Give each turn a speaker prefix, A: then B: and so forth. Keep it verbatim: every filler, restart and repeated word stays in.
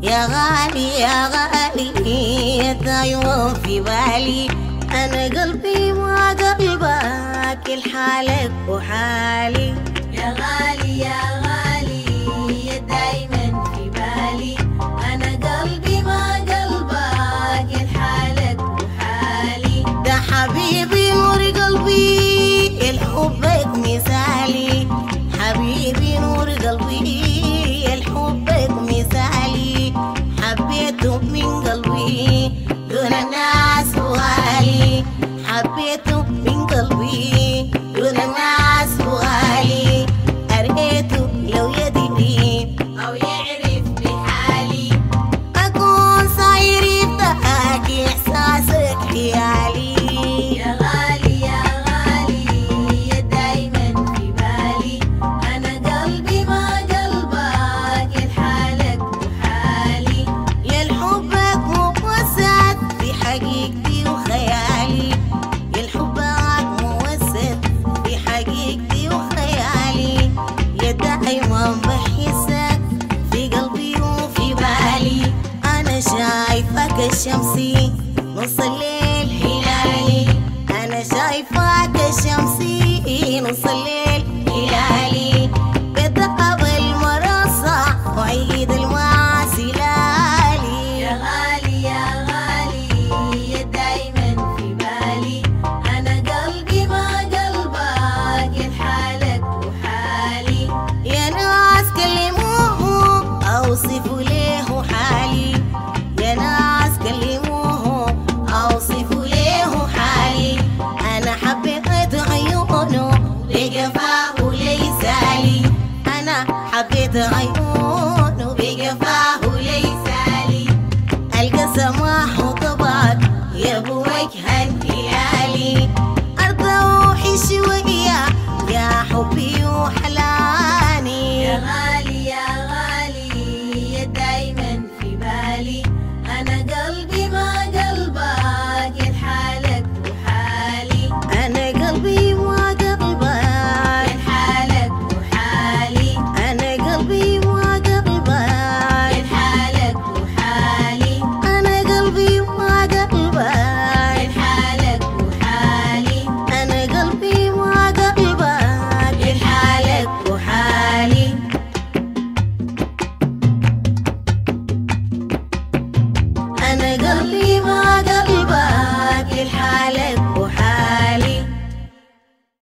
A: يا غالي يا غالي دايما في بالي، أنا قلبي ما قلبك الحالك وحالي.
B: يا غالي يا غالي دايما في بالي، أنا قلبي ما قلبك الحالك وحالي.
A: ده حبيبي نور قلبي الحبك مثالي، حبيبي نور قلبي الحبك مثالي، حبيته من قلبي دون الناس وغالي، حبيته من قلبي دون الناس وغالي، أرقيته لو يدري
B: أو يعرف بحالي،
A: أكون صاير يفتحك إحساسك خيالي.
B: يا غالي يا غالي دايما في بالي، أنا قلبي ما قلبك الحالك وحالي.
A: يا الحبك موسد في حقيقتي وخيالي، يا الحبك موسد في حقيقتي وخيالي، يا دايما بحسك في قلبي وفي بالي، أنا شايفك الشمسي نص الليل هلالي، أنا شايفك الشمسي نص الليل